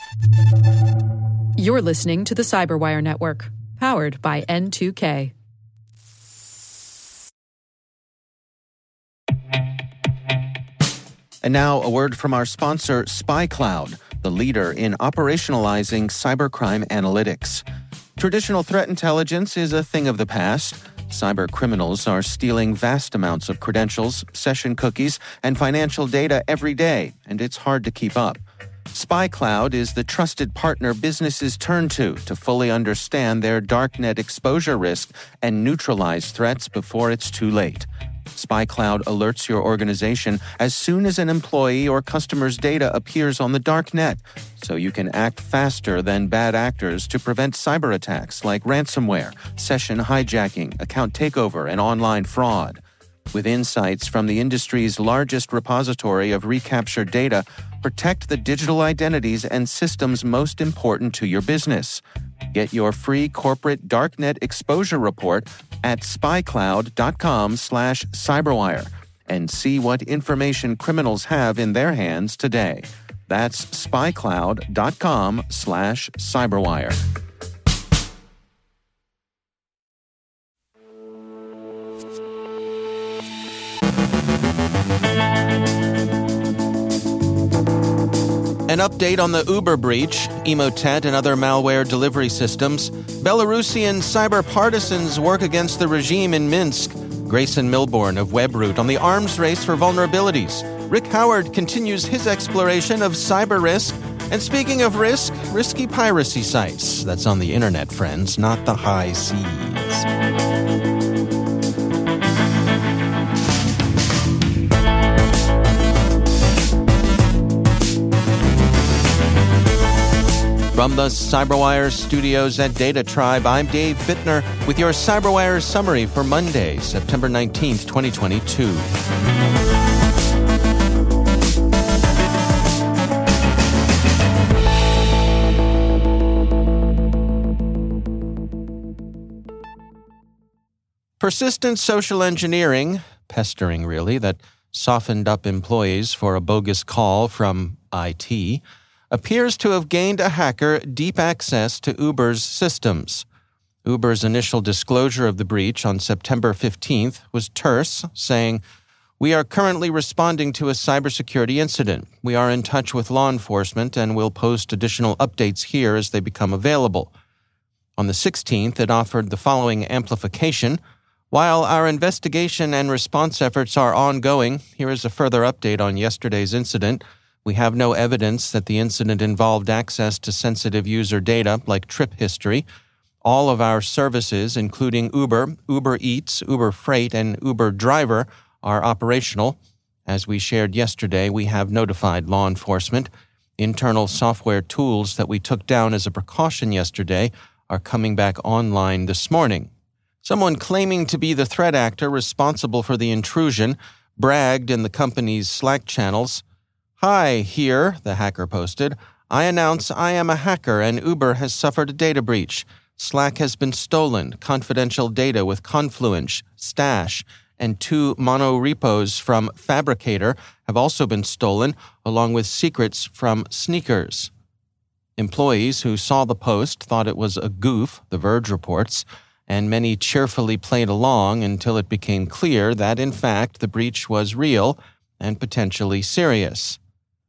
You're listening to the Cyberwire Network, powered by N2K. And now a word from our sponsor, SpyCloud, the leader in operationalizing cybercrime analytics. Traditional threat intelligence is a thing of the past. Cyber criminals are stealing vast amounts of credentials, session cookies, and financial data every day, and it's hard to keep up. SpyCloud is the trusted partner businesses turn to fully understand their darknet exposure risk and neutralize threats before it's too late. SpyCloud alerts your organization as soon as an employee or customer's data appears on the darknet, so you can act faster than bad actors to prevent cyber attacks like ransomware, session hijacking, account takeover, and online fraud. With insights from the industry's largest repository of recaptured data, protect the digital identities and systems most important to your business. Get your free corporate darknet exposure report at spycloud.com/cyberwire and see what information criminals have in their hands today. That's spycloud.com/cyberwire. An update on the Uber breach, Emotet and other malware delivery systems. Belarusian cyber partisans work against the regime in Minsk. Grayson Milbourne of Webroot on the arms race for vulnerabilities. Rick Howard continues his exploration of cyber risk. And speaking of risk, risky piracy sites. That's on the internet, friends, not the high seas. From the CyberWire studios at Data Tribe, I'm Dave Bittner with your CyberWire summary for Monday, September 19th, 2022. Persistent social engineering, pestering really, that softened up employees for a bogus call from IT, appears to have gained a hacker deep access to Uber's systems. Uber's initial disclosure of the breach on September 15th was terse, saying, "We are currently responding to a cybersecurity incident. We are in touch with law enforcement and will post additional updates here as they become available." On the 16th, it offered the following amplification. "While our investigation and response efforts are ongoing, here is a further update on yesterday's incident. We have no evidence that the incident involved access to sensitive user data like trip history. All of our services, including Uber, Uber Eats, Uber Freight, and Uber Driver, are operational. As we shared yesterday, we have notified law enforcement. Internal software tools that we took down as a precaution yesterday are coming back online this morning." Someone claiming to be the threat actor responsible for the intrusion bragged in the company's Slack channels. "Hi, here," the hacker posted. "I announce I am a hacker and Uber has suffered a data breach. Slack has been stolen. Confidential data with Confluence, Stash, and 2 monorepos from Fabricator have also been stolen, along with secrets from Sneakers." Employees who saw the post thought it was a goof, The Verge reports, and many cheerfully played along until it became clear that, in fact, the breach was real and potentially serious.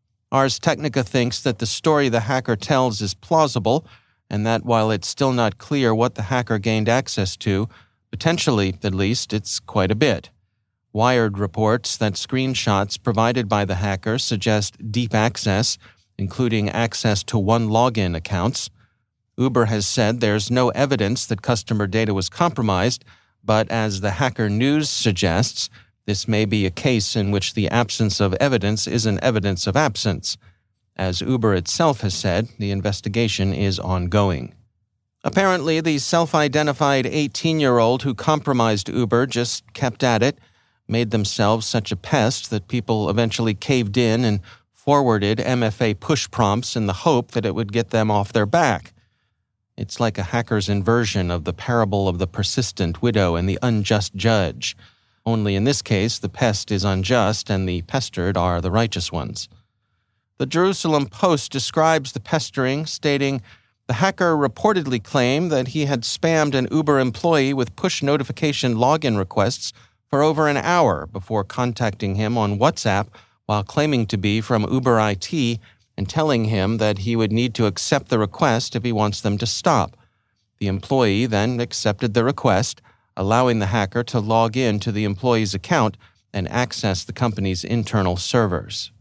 Ars Technica thinks that the story the hacker tells is plausible, and that while it's still not clear what the hacker gained access to, potentially, at least, it's quite a bit. Wired reports that screenshots provided by the hacker suggest deep access, including access to OneLogin accounts. Uber has said there's no evidence that customer data was compromised, but as the Hacker News suggests, this may be a case in which the absence of evidence is an evidence of absence. As Uber itself has said, the investigation is ongoing. Apparently, the self-identified 18-year-old who compromised Uber just kept at it, made themselves such a pest that people eventually caved in and forwarded MFA push prompts in the hope that it would get them off their back. It's like a hacker's inversion of the parable of the persistent widow and the unjust judge. Only in this case, the pest is unjust and the pestered are the righteous ones. The Jerusalem Post describes the pestering, stating, "The hacker reportedly claimed that he had spammed an Uber employee with push notification login requests for over an hour before contacting him on WhatsApp while claiming to be from Uber IT and telling him that he would need to accept the request if he wants them to stop. The employee then accepted the request, allowing the hacker to log in to the employee's account and access the company's internal servers."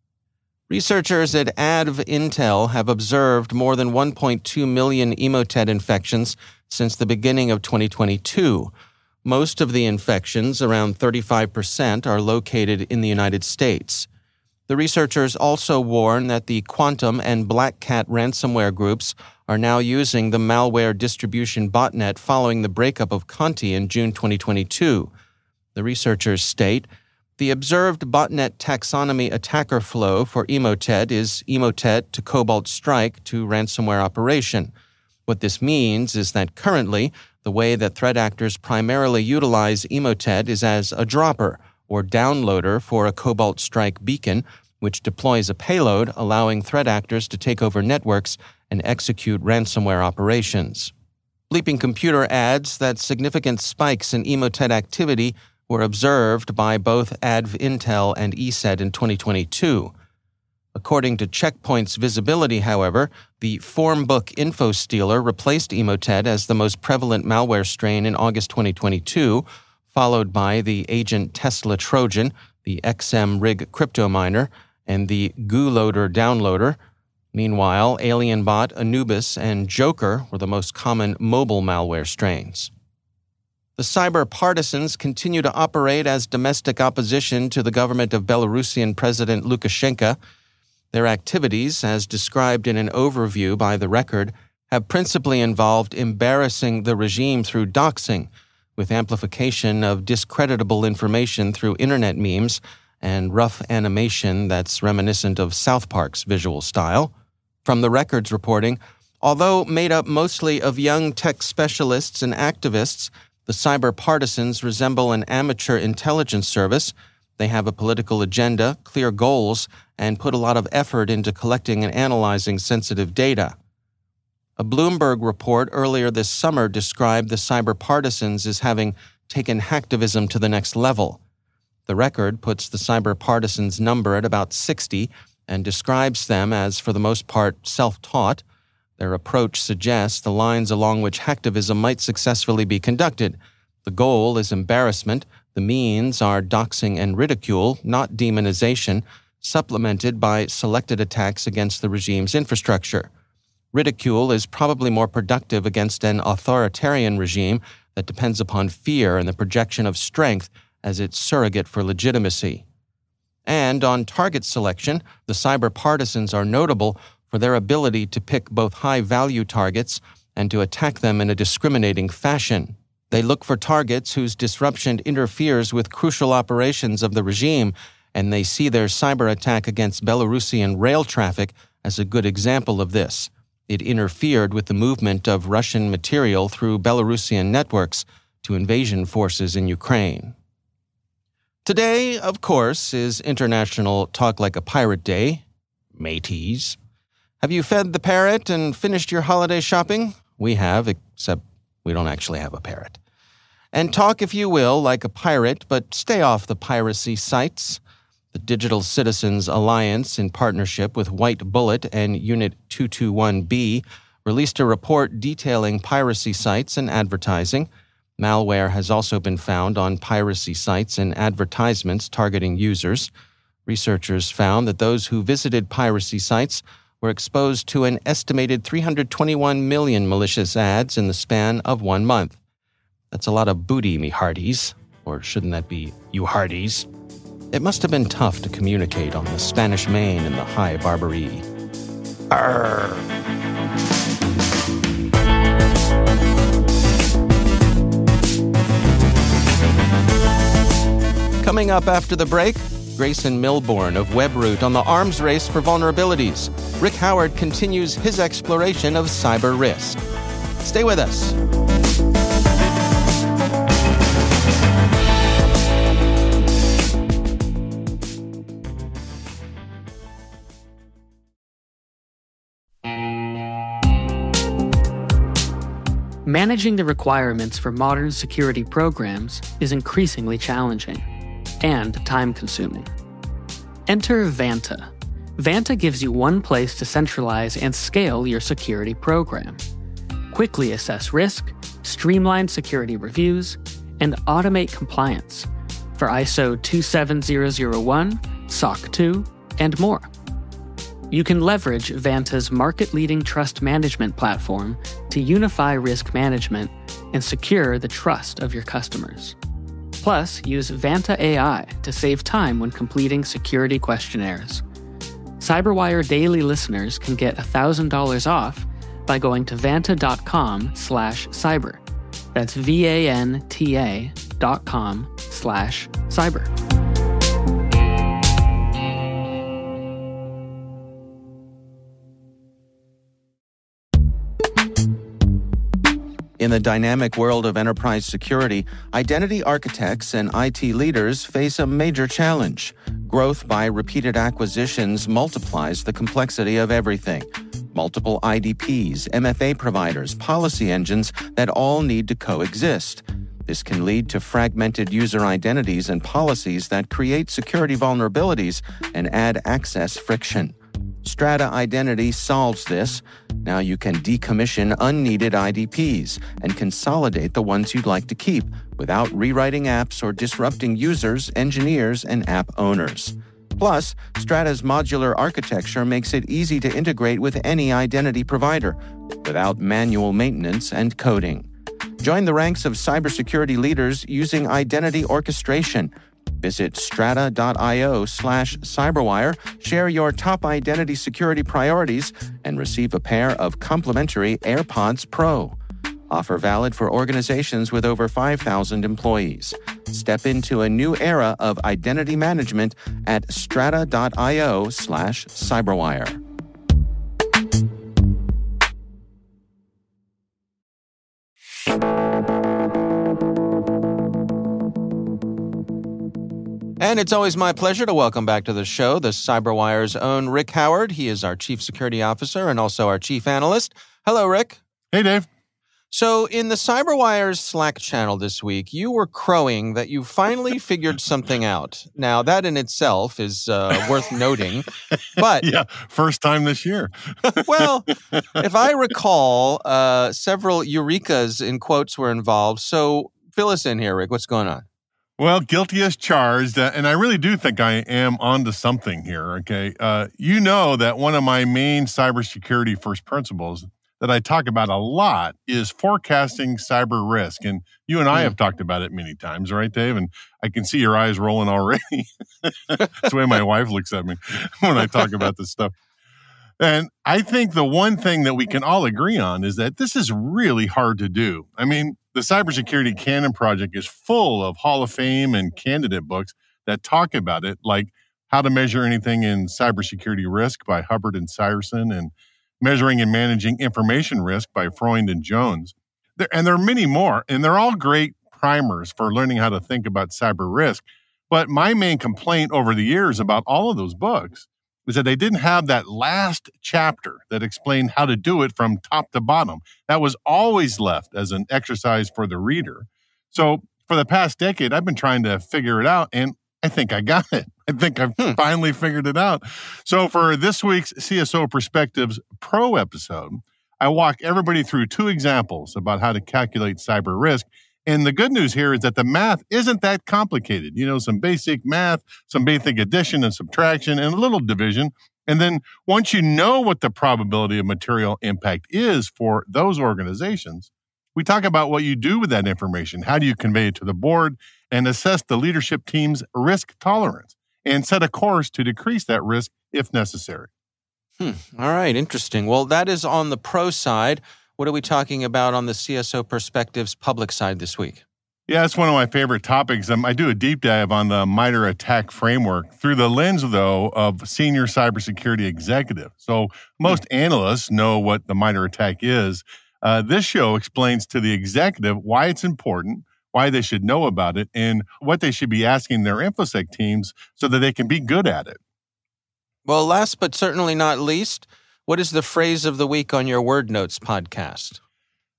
Researchers at AdvIntel have observed more than 1.2 million Emotet infections since the beginning of 2022. Most of the infections, around 35%, are located in the United States. The researchers also warn that the Quantum and Black Cat ransomware groups are now using the malware distribution botnet following the breakup of Conti in June 2022. The researchers state, "The observed botnet taxonomy attacker flow for Emotet is Emotet to Cobalt Strike to ransomware operation. What this means is that currently, the way that threat actors primarily utilize Emotet is as a dropper or downloader for a Cobalt Strike beacon, which deploys a payload allowing threat actors to take over networks and execute ransomware operations." Bleeping Computer adds that significant spikes in Emotet activity were observed by both AdvIntel and ESET in 2022. According to Checkpoint's visibility, however, the Formbook InfoStealer replaced Emotet as the most prevalent malware strain in August 2022, followed by the Agent Tesla Trojan, the XMRig crypto miner, and the GooLoader downloader. Meanwhile, AlienBot, Anubis, and Joker were the most common mobile malware strains. The cyber partisans continue to operate as domestic opposition to the government of Belarusian President Lukashenko. Their activities, as described in an overview by The Record, have principally involved embarrassing the regime through doxing, with amplification of discreditable information through internet memes and rough animation that's reminiscent of South Park's visual style. From The Record's reporting, although made up mostly of young tech specialists and activists, the cyber partisans resemble an amateur intelligence service. They have a political agenda, clear goals, and put a lot of effort into collecting and analyzing sensitive data. A Bloomberg report earlier this summer described the cyber partisans as having taken hacktivism to the next level. The Record puts the cyber partisans' number at about 60 and describes them as, for the most part, self-taught. Their approach suggests the lines along which hacktivism might successfully be conducted. The goal is embarrassment. The means are doxing and ridicule, not demonization, supplemented by selected attacks against the regime's infrastructure. Ridicule is probably more productive against an authoritarian regime that depends upon fear and the projection of strength as its surrogate for legitimacy. And on target selection, the cyber partisans are notable for their ability to pick both high-value targets and to attack them in a discriminating fashion. They look for targets whose disruption interferes with crucial operations of the regime, and they see their cyber attack against Belarusian rail traffic as a good example of this. It interfered with the movement of Russian material through Belarusian networks to invasion forces in Ukraine. Today, of course, is International Talk Like a Pirate Day. Mateys. Have you fed the parrot and finished your holiday shopping? We have, except we don't actually have a parrot. And talk, if you will, like a pirate, but stay off the piracy sites. The Digital Citizens Alliance, in partnership with White Bullet and Unit 221B, released a report detailing piracy sites and advertising. Malware has also been found on piracy sites and advertisements targeting users. Researchers found that those who visited piracy sites were exposed to an estimated 321 million malicious ads in the span of 1 month. That's a lot of booty, me hearties. Or shouldn't that be you hearties? It must have been tough to communicate on the Spanish Main and the High Barbary. Arr! Coming up after the break, Grayson Milbourne of WebRoot on the arms race for vulnerabilities. Rick Howard continues his exploration of cyber risk. Stay with us. Managing the requirements for modern security programs is increasingly challenging and time-consuming. Enter Vanta. Vanta gives you one place to centralize and scale your security program. Quickly assess risk, streamline security reviews, and automate compliance for ISO 27001, SOC 2, and more. You can leverage Vanta's market-leading trust management platform to unify risk management and secure the trust of your customers. Plus, use Vanta AI to save time when completing security questionnaires. CyberWire Daily listeners can get $1,000 off by going to vanta.com/cyber. That's vanta.com/cyber. In the dynamic world of enterprise security, identity architects and IT leaders face a major challenge. Growth by repeated acquisitions multiplies the complexity of everything. Multiple IDPs, MFA providers, policy engines that all need to coexist. This can lead to fragmented user identities and policies that create security vulnerabilities and add access friction. Strata Identity solves this. Now you can decommission unneeded IDPs and consolidate the ones you'd like to keep without rewriting apps or disrupting users, engineers, and app owners. Plus, Strata's modular architecture makes it easy to integrate with any identity provider without manual maintenance and coding. Join the ranks of cybersecurity leaders using identity orchestration. Visit strata.io/cyberwire, share your top identity security priorities, and receive a pair of complimentary AirPods Pro. Offer valid for organizations with over 5,000 employees. Step into a new era of identity management at strata.io/cyberwire. And it's always my pleasure to welcome back to the show the CyberWire's own Rick Howard. He is our Chief Security Officer and also our Chief Analyst. Hello, Rick. Hey, Dave. So in the CyberWire's Slack channel this week, you were crowing that you finally figured something out. Now, that in itself is worth noting. But yeah, first time this year. Well, if I recall, several eurekas in quotes were involved. So fill us in here, Rick. What's going on? Well, guilty as charged, and I really do think I am onto something here, okay? You know that one of my main cybersecurity first principles that I talk about a lot is forecasting cyber risk, and you and I have talked about it many times, right, Dave? And I can see your eyes rolling already. That's the way my wife looks at me when I talk about this stuff. And I think the one thing that we can all agree on is that this is really hard to do. I mean, the Cybersecurity Canon Project is full of Hall of Fame and candidate books that talk about it, like How to Measure Anything in Cybersecurity Risk by Hubbard and Seierson, and Measuring and Managing Information Risk by Freund and Jones. There are many more, and they're all great primers for learning how to think about cyber risk. But my main complaint over the years about all of those books is that they didn't have that last chapter that explained how to do it from top to bottom. That was always left as an exercise for the reader. So for the past decade, I've been trying to figure it out, and I think I got it. I think I've finally figured it out. So for this week's CSO Perspectives Pro episode, I walk everybody through 2 examples about how to calculate cyber risk. And the good news here is that the math isn't that complicated. You know, some basic math, some basic addition and subtraction, and a little division. And then once you know what the probability of material impact is for those organizations, we talk about what you do with that information. How do you convey it to the board and assess the leadership team's risk tolerance and set a course to decrease that risk if necessary. All right, interesting. Well, that is on the pro side. What are we talking about on the CSO Perspectives public side this week? Yeah, it's one of my favorite topics. I do a deep dive on the MITRE ATT&CK framework through the lens, though, of senior cybersecurity executive. So most analysts know what the MITRE ATT&CK is. This show explains to the executive why it's important, why they should know about it, and what they should be asking their InfoSec teams so that they can be good at it. Well, last but certainly not least, what is the phrase of the week on your Word Notes podcast?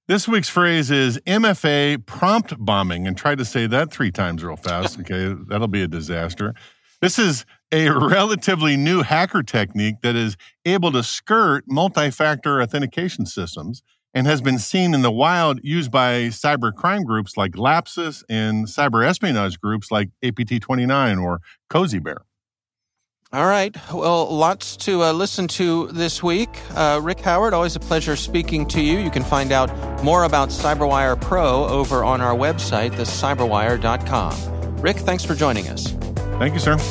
This week's phrase is MFA prompt bombing, and try to say that 3 times real fast. Okay, that'll be a disaster. This is a relatively new hacker technique that is able to skirt multi-factor authentication systems and has been seen in the wild used by cyber crime groups like Lapsus and cyber espionage groups like APT29 or Cozy Bear. All right. Well, lots to listen to this week. Rick Howard, always a pleasure speaking to you. You can find out more about CyberWire Pro over on our website, thecyberwire.com. Rick, thanks for joining us. Thank you, sir.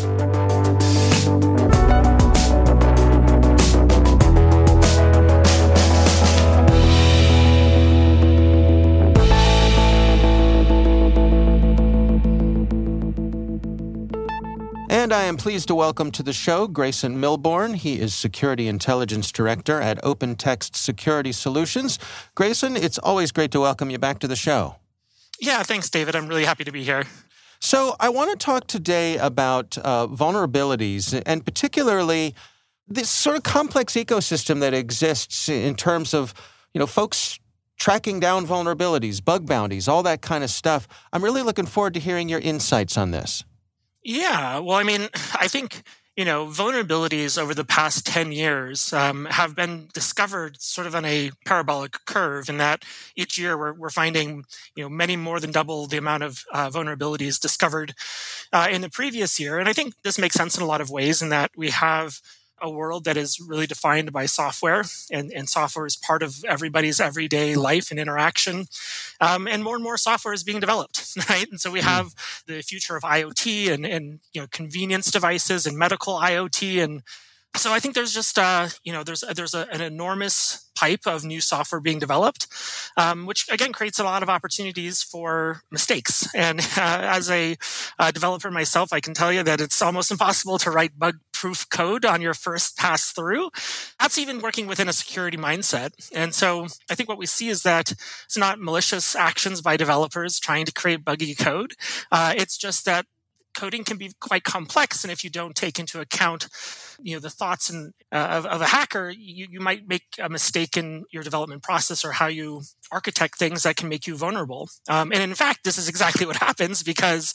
And I am pleased to welcome to the show Grayson Milbourne. He is Security Intelligence Director at OpenText Security Solutions. Grayson, it's always great to welcome you back to the show. Yeah, thanks, David. I'm really happy to be here. So I want to talk today about vulnerabilities, and particularly this sort of complex ecosystem that exists in terms of, folks tracking down vulnerabilities, bug bounties, all that kind of stuff. I'm really looking forward to hearing your insights on this. Yeah, well, I think, vulnerabilities over the past 10 years have been discovered sort of on a parabolic curve, in that each year we're finding, many more than double the amount of vulnerabilities discovered in the previous year. And I think this makes sense in a lot of ways, in that we have a world that is really defined by software, and software is part of everybody's everyday life and interaction. And more software is being developed, right? And so we have the future of IoT and convenience devices and medical IoT. And so I think there's just, there's an enormous pipe of new software being developed, which again creates a lot of opportunities for mistakes. And as a developer myself, I can tell you that it's almost impossible to write bug-proof code on your first pass through. That's even working within a security mindset. And so I think what we see is that it's not malicious actions by developers trying to create buggy code. It's just that coding can be quite complex, and if you don't take into account, the thoughts of a hacker, you might make a mistake in your development process or how you architect things that can make you vulnerable. And in fact, this is exactly what happens, because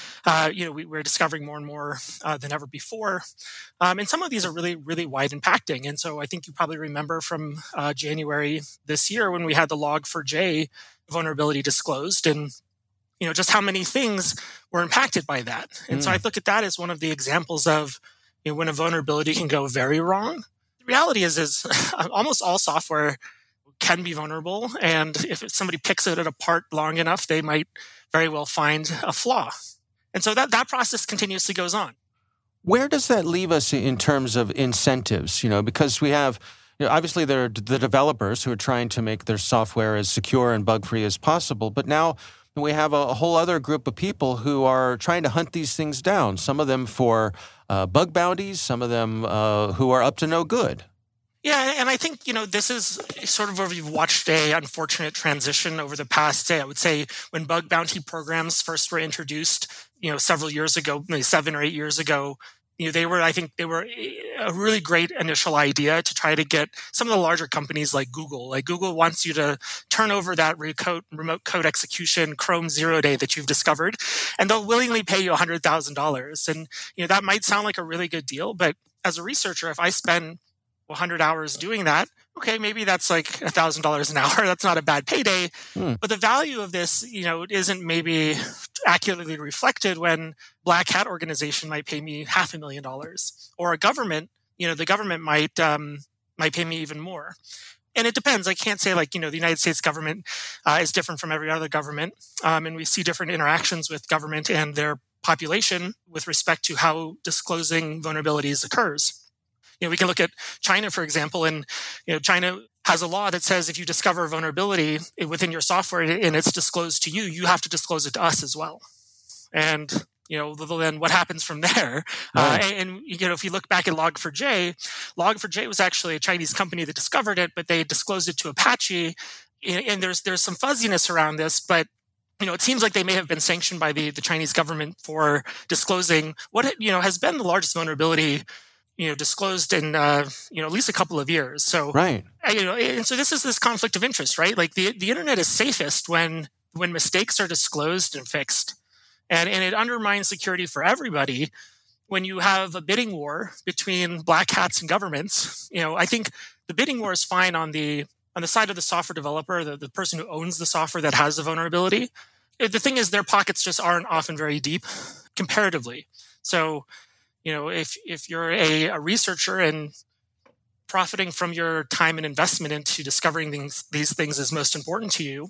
we're discovering more and more than ever before, and some of these are really, really wide impacting. And so I think you probably remember from January this year when we had the Log4j vulnerability disclosed, and just how many things were impacted by that. And so I look at that as one of the examples of when a vulnerability can go very wrong. The reality is almost all software can be vulnerable. And if somebody picks it apart long enough, they might very well find a flaw. And so that process continuously goes on. Where does that leave us in terms of incentives? Because we have, obviously there are the developers who are trying to make their software as secure and bug-free as possible. But now we have a whole other group of people who are trying to hunt these things down, some of them for bug bounties, some of them who are up to no good. Yeah, and I think, this is sort of where we've watched a unfortunate transition over the past, I would say, when bug bounty programs first were introduced, several years ago, maybe 7 or 8 years ago. They were a really great initial idea to try to get some of the larger companies like Google. Like Google wants you to turn over that remote code execution Chrome 0-day that you've discovered, and they'll willingly pay you $100,000. And, that might sound like a really good deal, but as a researcher, if I spend 100 hours doing that, okay, maybe that's like $1,000 an hour. That's not a bad payday. But the value of this, isn't maybe accurately reflected when Black Hat organization might pay me $500,000, or a government, the government might pay me even more. And it depends. I can't say the United States government is different from every other government. And we see different interactions with government and their population with respect to how disclosing vulnerabilities occurs. We can look at China, for example, and China has a law that says if you discover a vulnerability within your software and it's disclosed to you, you have to disclose it to us as well. And then what happens from there? Right. And if you look back at Log4j was actually a Chinese company that discovered it, but they disclosed it to Apache. And there's some fuzziness around this, but it seems like they may have been sanctioned by the Chinese government for disclosing what has been the largest vulnerability disclosed in at least a couple of years. So right, and so this is this conflict of interest, right? Like the internet is safest when mistakes are disclosed and fixed, and it undermines security for everybody when you have a bidding war between black hats and governments. I think the bidding war is fine on the side of the software developer, the person who owns the software that has the vulnerability. The thing is, their pockets just aren't often very deep comparatively. So, if you're a researcher and profiting from your time and investment into discovering these things is most important to you,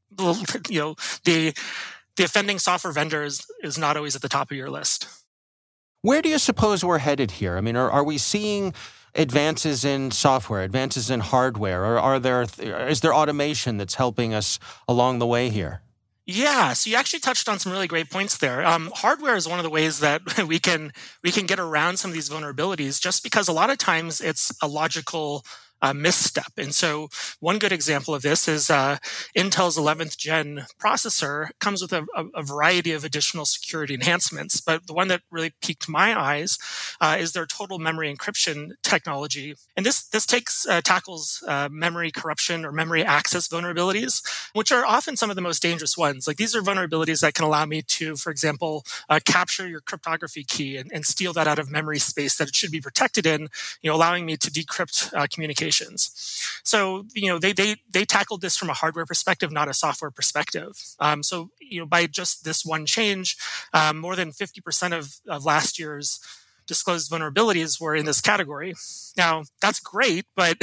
the offending software vendor is not always at the top of your list. Where do you suppose we're headed here? I mean, are we seeing advances in software, advances in hardware, or is there automation that's helping us along the way here? Yeah, so you actually touched on some really great points there. Hardware is one of the ways that we can get around some of these vulnerabilities, just because a lot of times it's a logical misstep. And so one good example of this is Intel's 11th gen processor comes with a variety of additional security enhancements. But the one that really piqued my eyes is their total memory encryption technology. And this tackles memory corruption or memory access vulnerabilities, which are often some of the most dangerous ones. Like these are vulnerabilities that can allow me to, for example, capture your cryptography key and steal that out of memory space that it should be protected in, allowing me to decrypt communication. So, they tackled this from a hardware perspective, not a software perspective. So, by just this one change, more than 50% of last year's disclosed vulnerabilities were in this category. Now, that's great, but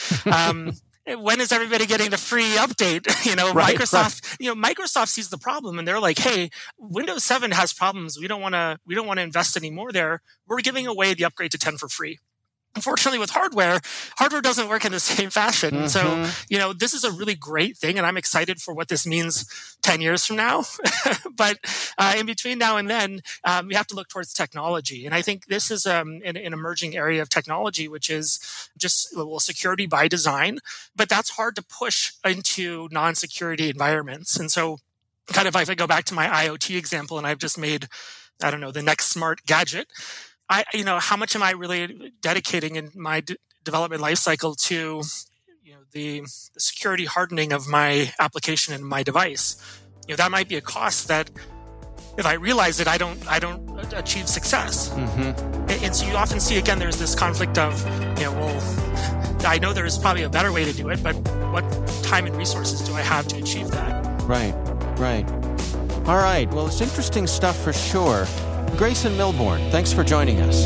when is everybody getting the free update? Right, Microsoft, Microsoft sees the problem and they're like, hey, Windows 7 has problems. We don't want to invest any more there. We're giving away the upgrade to 10 for free. Unfortunately, with hardware doesn't work in the same fashion. Mm-hmm. So, this is a really great thing, and I'm excited for what this means 10 years from now. But in between now and then, we have to look towards technology. And I think this is an emerging area of technology, which is just security by design. But that's hard to push into non-security environments. And so kind of if I go back to my IoT example, and I've just made, the next smart gadget, how much am I really dedicating in my development lifecycle to, the security hardening of my application and my device? That might be a cost that, if I realize it, I don't achieve success. Mm-hmm. And so you often see, again, there's this conflict of, I know there's probably a better way to do it, but what time and resources do I have to achieve that? Right. All right. Well, it's interesting stuff for sure. Grayson Milbourne, thanks for joining us.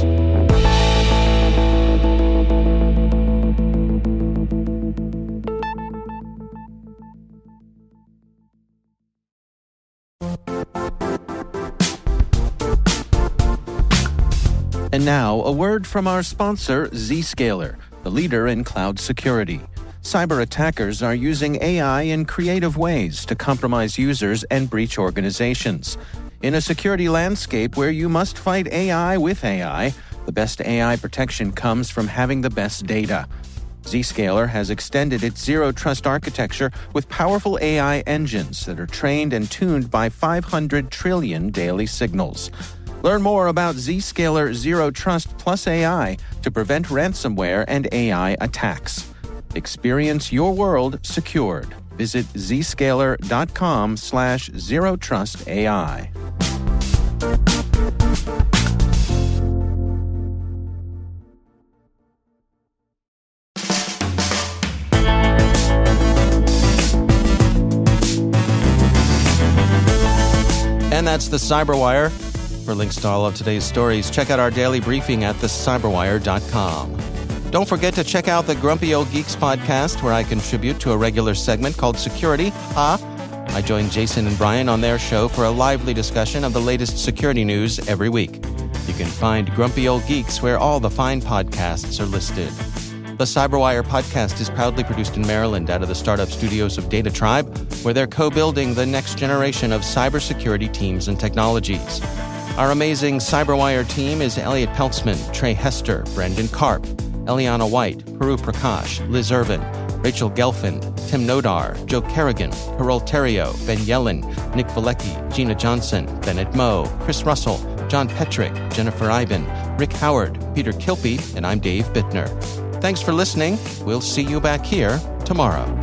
And now, a word from our sponsor, Zscaler, the leader in cloud security. Cyber attackers are using AI in creative ways to compromise users and breach organizations. In a security landscape where you must fight AI with AI, the best AI protection comes from having the best data. Zscaler has extended its Zero Trust architecture with powerful AI engines that are trained and tuned by 500 trillion daily signals. Learn more about Zscaler Zero Trust plus AI to prevent ransomware and AI attacks. Experience your world secured. Visit zscaler.com/zerotrustai. And that's the Cyberwire. For links to all of today's stories, check out our daily briefing at thecyberwire.com. Don't forget to check out the Grumpy Old Geeks podcast, where I contribute to a regular segment called Security. I join Jason and Brian on their show for a lively discussion of the latest security news every week. You can find Grumpy Old Geeks where all the fine podcasts are listed. The Cyberwire podcast is proudly produced in Maryland out of the startup studios of Data Tribe, where they're co-building the next generation of cybersecurity teams and technologies. Our amazing Cyberwire team is Elliot Peltzman, Trey Hester, Brendan Karp, Eliana White, Puru Prakash, Liz Irvin, Rachel Gelfand, Tim Nodar, Joe Kerrigan, Carol Terrio, Ben Yellen, Nick Valecki, Gina Johnson, Bennett Moe, Chris Russell, John Petrick, Jennifer Iben, Rick Howard, Peter Kilpe, and I'm Dave Bittner. Thanks for listening. We'll see you back here tomorrow.